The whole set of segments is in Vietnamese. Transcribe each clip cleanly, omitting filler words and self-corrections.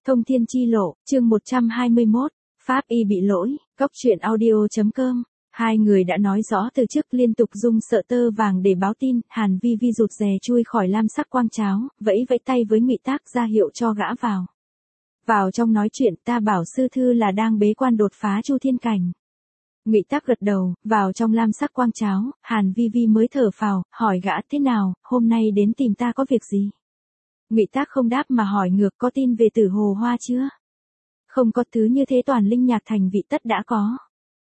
Thông thiên chi lộ, chương 121, Pháp y bị lỗi, Cóc truyện audio.com. Hai người đã nói rõ từ trước liên tục dùng sợ tơ vàng để báo tin. Hàn Vi Vi rụt rè chui khỏi lam sắc quang cháo, vẫy vẫy tay với Ngụy Tác ra hiệu cho gã vào. Vào trong nói chuyện, ta bảo sư thư là đang bế quan đột phá Chu Thiên Cảnh. Ngụy Tác gật đầu, vào trong lam sắc quang cháo, Hàn Vi Vi mới thở phào, hỏi gã thế nào, hôm nay đến tìm ta có việc gì? Ngụy Tác không đáp mà hỏi ngược, có tin về Tử Hồ Hoa chưa? Không có, thứ như thế toàn linh nhạc thành vị tất đã có.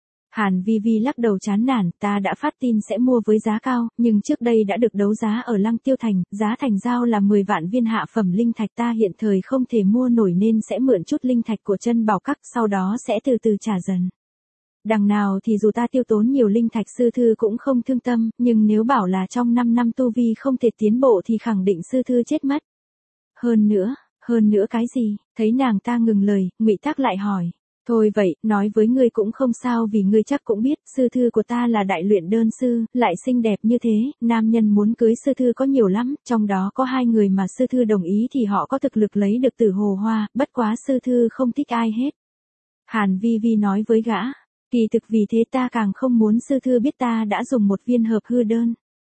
Hàn Vi Vi lắc đầu chán nản, ta đã phát tin sẽ mua với giá cao, nhưng trước đây đã được đấu giá ở Lăng Tiêu Thành, giá thành giao là 10 vạn viên hạ phẩm linh thạch, ta hiện thời không thể mua nổi nên sẽ mượn chút linh thạch của Chân Bảo Các, sau đó sẽ từ từ trả dần. Đằng nào thì dù ta tiêu tốn nhiều linh thạch sư thư cũng không thương tâm, nhưng nếu bảo là trong 5 năm tu vi không thể tiến bộ thì khẳng định sư thư chết mất. Hơn nữa cái gì? Thấy nàng ta ngừng lời, Ngụy Tác lại hỏi. Thôi vậy, nói với ngươi cũng không sao vì ngươi chắc cũng biết, sư thư của ta là đại luyện đơn sư, lại xinh đẹp như thế, nam nhân muốn cưới sư thư có nhiều lắm, trong đó có 2 người mà sư thư đồng ý thì họ có thực lực lấy được Tử Hồ Hoa, bất quá sư thư không thích ai hết. Hàn Vi Vi nói với gã, kỳ thực vì thế ta càng không muốn sư thư biết ta đã dùng một viên hợp hư đơn.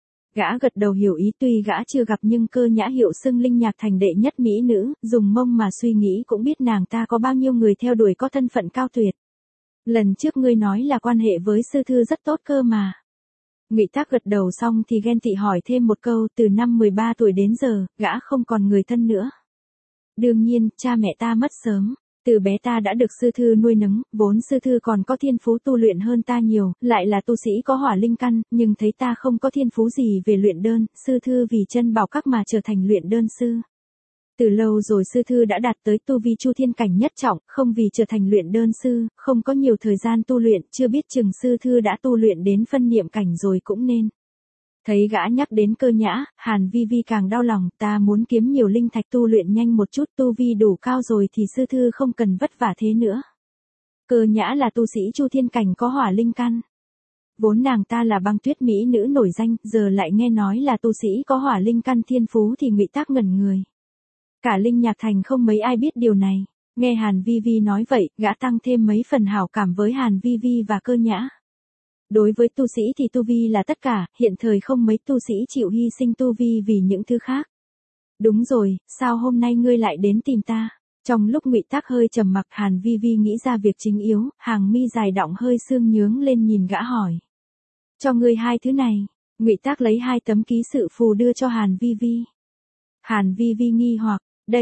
Gã gật đầu hiểu ý, tuy gã chưa gặp nhưng Cơ Nhã hiệu xưng linh nhạc thành đệ nhất mỹ nữ, dùng mông mà suy nghĩ cũng biết nàng ta có bao nhiêu người theo đuổi có thân phận cao tuyệt. Lần trước ngươi nói là quan hệ với sư thư rất tốt cơ mà. Ngụy Tác gật đầu xong thì ghen tị hỏi thêm một câu, từ năm 13 tuổi đến giờ, gã không còn người thân nữa. Đương nhiên, cha mẹ ta mất sớm. Từ bé ta đã được sư thư nuôi nấng, vốn sư thư còn có thiên phú tu luyện hơn ta nhiều, lại là tu sĩ có hỏa linh căn, nhưng thấy ta không có thiên phú gì về luyện đơn, sư thư vì Chân Bảo Các mà trở thành luyện đơn sư. Từ lâu rồi sư thư đã đạt tới tu vi Chu Thiên Cảnh nhất trọng, không vì trở thành luyện đơn sư, không có nhiều thời gian tu luyện, chưa biết chừng sư thư đã tu luyện đến phân niệm cảnh rồi cũng nên. Thấy gã nhắc đến Cơ Nhã, Hàn Vi Vi càng đau lòng, ta muốn kiếm nhiều linh thạch tu luyện nhanh một chút, tu vi đủ cao rồi thì sư thư không cần vất vả thế nữa. Cơ Nhã là tu sĩ Chu Thiên Cảnh có hỏa linh căn. Vốn nàng ta là băng tuyết mỹ nữ nổi danh, giờ lại nghe nói là tu sĩ có hỏa linh căn thiên phú thì Ngụy Tác ngẩn người. Cả linh nhạc thành không mấy ai biết điều này. Nghe Hàn Vi Vi nói vậy, gã tăng thêm mấy phần hảo cảm với Hàn Vi Vi và Cơ Nhã. Đối với tu sĩ thì tu vi là tất cả, hiện thời không mấy tu sĩ chịu hy sinh tu vi vì những thứ khác. Đúng rồi, sao hôm nay ngươi lại đến tìm ta? Trong lúc Ngụy Tác hơi trầm mặc, Hàn Vi Vi nghĩ ra việc chính yếu, hàng mi dài đọng hơi sương nhướng lên nhìn gã hỏi. Cho ngươi 2 thứ này. Ngụy Tác lấy 2 tấm ký sự phù đưa cho Hàn Vi Vi. Hàn Vi Vi nghi hoặc,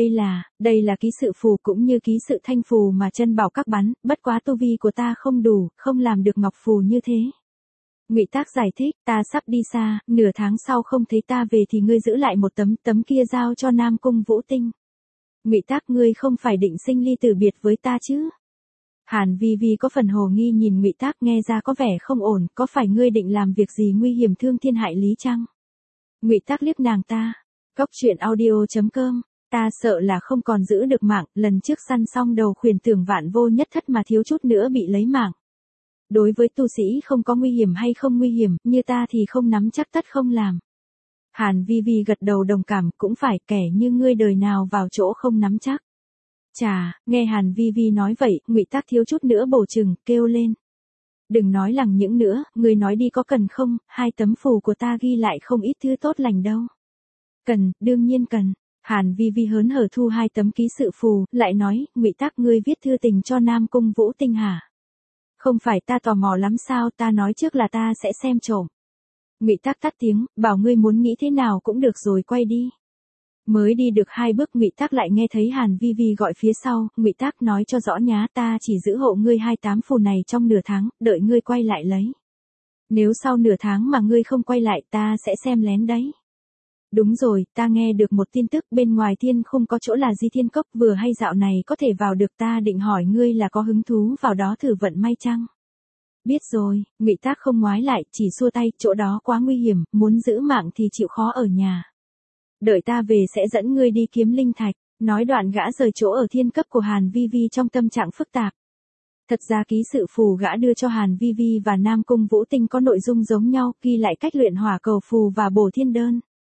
đây là ký sự phù cũng như ký sự thanh phù mà Chân Bảo Các bắn, bất quá tu vi của ta không đủ, không làm được ngọc phù như thế. Ngụy Tác giải thích, ta sắp đi xa, nửa tháng sau không thấy ta về thì ngươi giữ lại một tấm kia giao cho Nam Cung Vũ Tinh. Ngụy Tác, ngươi không phải định sinh ly tử biệt với ta chứ? Hàn Vi Vi có phần hồ nghi nhìn Ngụy Tác, nghe ra có vẻ không ổn, có phải ngươi định làm việc gì nguy hiểm thương thiên hại lý chăng? Ngụy Tác liếc nàng ta, Cóc truyện audio.com. Ta sợ là không còn giữ được mạng, lần trước săn xong đầu khuyển tưởng vạn vô nhất thất mà thiếu chút nữa bị lấy mạng. Đối với tu sĩ không có nguy hiểm hay không nguy hiểm, như ta thì không nắm chắc tất không làm. Hàn Vi Vi gật đầu đồng cảm, cũng phải, kẻ như ngươi đời nào vào chỗ không nắm chắc. Chà, nghe Hàn Vi Vi nói vậy, Ngụy Tác thiếu chút nữa bổ chừng, kêu lên. Đừng nói lằng những nữa, ngươi nói đi có cần không, 2 tấm phù của ta ghi lại không ít thứ tốt lành đâu. Cần, đương nhiên cần. Hàn Vi Vi hớn hở thu 2 tấm ký sự phù, lại nói, Ngụy Tác, ngươi viết thư tình cho Nam Cung Vũ Tinh hả? Không phải ta tò mò lắm sao, ta nói trước là ta sẽ xem trộm. Ngụy Tác tắt tiếng, bảo ngươi muốn nghĩ thế nào cũng được rồi quay đi. Mới đi được 2 bước Ngụy Tác lại nghe thấy Hàn Vi Vi gọi phía sau, Ngụy Tác nói cho rõ nhá, ta chỉ giữ hộ ngươi 28 phù này trong nửa tháng, đợi ngươi quay lại lấy. Nếu sau nửa tháng mà ngươi không quay lại ta sẽ xem lén đấy. Đúng rồi, ta nghe được một tin tức bên ngoài thiên khung có chỗ là Di Thiên Cốc, vừa hay dạo này có thể vào được, ta định hỏi ngươi là có hứng thú vào đó thử vận may chăng? Biết rồi, Ngụy Tác không ngoái lại, chỉ xua tay, chỗ đó quá nguy hiểm, muốn giữ mạng thì chịu khó ở nhà. Đợi ta về sẽ dẫn ngươi đi kiếm linh thạch, nói đoạn gã rời chỗ ở thiên cấp của Hàn Vi Vi trong tâm trạng phức tạp. Thật ra ký sự phù gã đưa cho Hàn Vi Vi và Nam Cung Vũ Tinh có nội dung giống nhau, ghi lại cách luyện hỏa cầu phù và bổ thiên đơn.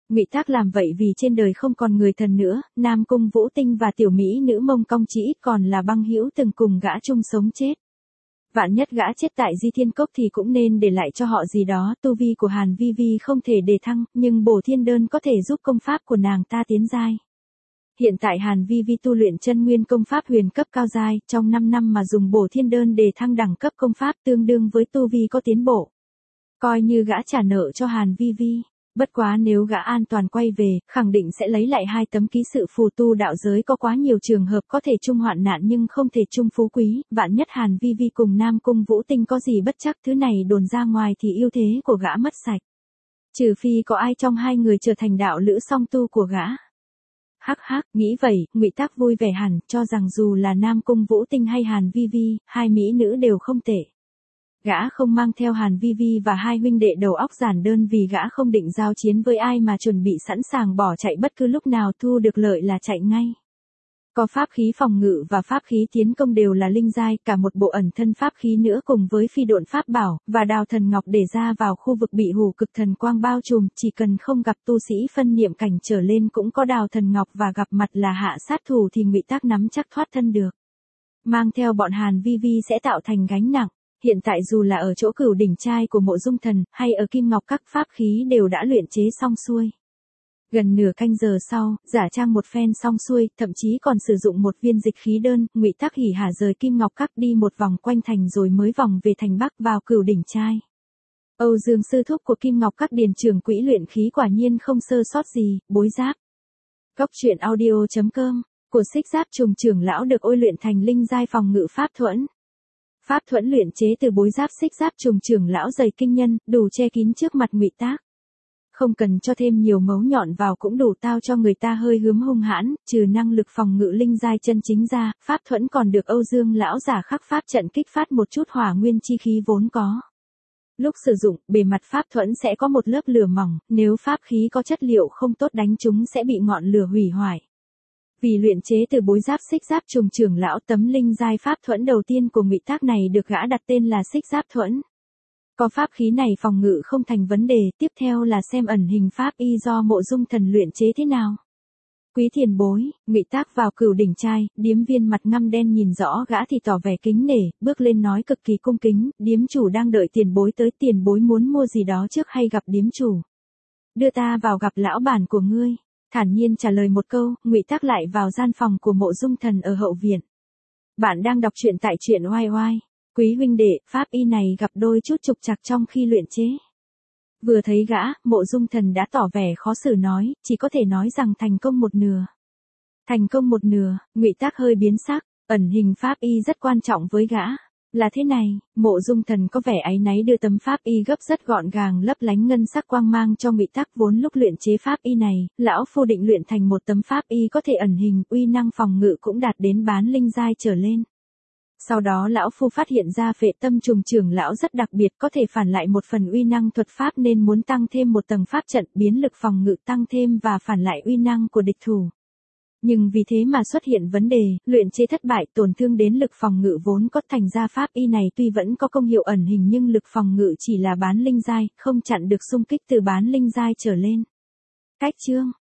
Ngụy Tác làm vậy vì trên đời không còn người thần nữa, Nam Cung Vũ Tinh và tiểu mỹ nữ Mông Cong chỉ ít còn là băng hữu từng cùng gã chung sống chết. Vạn nhất gã chết tại Di Thiên Cốc thì cũng nên để lại cho họ gì đó, tu vi của Hàn Vi Vi không thể đề thăng, nhưng bổ thiên đơn có thể giúp công pháp của nàng ta tiến giai. Hiện tại Hàn Vi Vi tu luyện chân nguyên công pháp huyền cấp cao giai, trong 5 năm mà dùng bổ thiên đơn đề thăng đẳng cấp công pháp tương đương với tu vi có tiến bộ. Coi như gã trả nợ cho Hàn Vi Vi. Bất quá nếu gã an toàn quay về, khẳng định sẽ lấy lại 2 tấm ký sự phù. Tu đạo giới có quá nhiều trường hợp có thể chung hoạn nạn nhưng không thể chung phú quý, vạn nhất Hàn Vi Vi cùng Nam Cung Vũ Tinh có gì bất trắc, thứ này đồn ra ngoài thì ưu thế của gã mất sạch. Trừ phi có ai trong hai người trở thành đạo lữ song tu của gã. Hắc hắc, nghĩ vậy, Ngụy Tác vui vẻ hẳn, cho rằng dù là Nam Cung Vũ Tinh hay Hàn Vi Vi, hai mỹ nữ đều không tệ. Gã không mang theo Hàn Vi Vi và hai huynh đệ đầu óc giản đơn vì gã không định giao chiến với ai mà chuẩn bị sẵn sàng bỏ chạy bất cứ lúc nào thu được lợi là chạy ngay. Có pháp khí phòng ngự và pháp khí tiến công đều là linh giai, cả một bộ ẩn thân pháp khí nữa cùng với phi độn pháp bảo, và đào thần ngọc để ra vào khu vực bị hủ cực thần quang bao trùm, chỉ cần không gặp tu sĩ phân niệm cảnh trở lên cũng có đào thần ngọc và gặp mặt là hạ sát thủ thì Ngụy Tác nắm chắc thoát thân được. Mang theo bọn Hàn Vi Vi sẽ tạo thành gánh nặng. Hiện tại dù là ở chỗ Cửu Đỉnh Trai của Mộ Dung Thần, hay ở Kim Ngọc các pháp khí đều đã luyện chế xong xuôi. Gần nửa canh giờ sau, giả trang một phen xong xuôi, thậm chí còn sử dụng một viên dịch khí đơn, Ngụy Tác hỉ hả rời Kim Ngọc các đi một vòng quanh thành rồi mới vòng về thành Bắc vào Cửu Đỉnh Trai. Âu Dương sư thúc của Kim Ngọc các điền trưởng quỹ luyện khí quả nhiên không sơ sót gì, bối giáp. Góc truyện audio.com, của Xích Giáp Trùng trưởng lão được ôi luyện thành linh giai phòng ngự pháp thuẫn. Pháp thuẫn luyện chế từ bối giáp Xích Giáp Trùng trưởng lão dày kinh nhân, đủ che kín trước mặt Ngụy Tác. Không cần cho thêm nhiều mấu nhọn vào cũng đủ tao cho người ta hơi hướm hung hãn, trừ năng lực phòng ngự linh giai chân chính ra, pháp thuẫn còn được Âu Dương lão giả khắc pháp trận kích phát một chút hỏa nguyên chi khí vốn có. Lúc sử dụng, bề mặt pháp thuẫn sẽ có một lớp lửa mỏng, nếu pháp khí có chất liệu không tốt đánh chúng sẽ bị ngọn lửa hủy hoại. Vì luyện chế từ bối giáp Xích Giáp Trùng trưởng lão, tấm linh giai pháp thuẫn đầu tiên của Ngụy Tác này được gã đặt tên là Xích Giáp thuẫn. Có pháp khí này phòng ngự không thành vấn đề, tiếp theo là xem ẩn hình pháp y do Mộ Dung Thần luyện chế thế nào. Quý tiền bối, Ngụy Tác vào Cửu Đỉnh Trai, điếm viên mặt ngăm đen nhìn rõ gã thì tỏ vẻ kính nể, bước lên nói cực kỳ cung kính, điếm chủ đang đợi tiền bối tới, tiền bối muốn mua gì đó trước hay gặp điếm chủ? Đưa ta vào gặp lão bản của ngươi. Thản nhiên trả lời một câu, Ngụy Tác lại vào gian phòng của Mộ Dung Thần ở hậu viện. Bạn đang đọc truyện tại truyện oai oai. Quý huynh đệ, pháp y này gặp đôi chút trục trặc trong khi luyện chế. Vừa thấy gã, Mộ Dung Thần đã tỏ vẻ khó xử nói, chỉ có thể nói rằng thành công một nửa. Thành công một nửa, Ngụy Tác hơi biến sắc, ẩn hình pháp y rất quan trọng với gã. Là thế này, Mộ Dung Thần có vẻ áy náy đưa tấm pháp y gấp rất gọn gàng lấp lánh ngân sắc quang mang cho Ngụy Tác. Vốn lúc luyện chế pháp y này, lão phu định luyện thành một tấm pháp y có thể ẩn hình, uy năng phòng ngự cũng đạt đến bán linh giai trở lên. Sau đó lão phu phát hiện ra Phệ Tâm Trùng trưởng lão rất đặc biệt, có thể phản lại một phần uy năng thuật pháp nên muốn tăng thêm một tầng pháp trận, biến lực phòng ngự tăng thêm và phản lại uy năng của địch thủ. Nhưng vì thế mà xuất hiện vấn đề, luyện chế thất bại, tổn thương đến lực phòng ngự vốn có, thành ra pháp y này tuy vẫn có công hiệu ẩn hình nhưng lực phòng ngự chỉ là bán linh giai, không chặn được xung kích từ bán linh giai trở lên. Cách chương